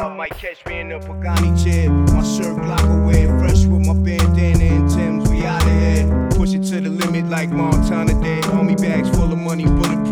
Y'all might catch me in a Pagani chair. My shirt block away, fresh with my bandana and Tim's. We outta here. Push it to the limit like Montana did. Army bags full of money, bulletproof.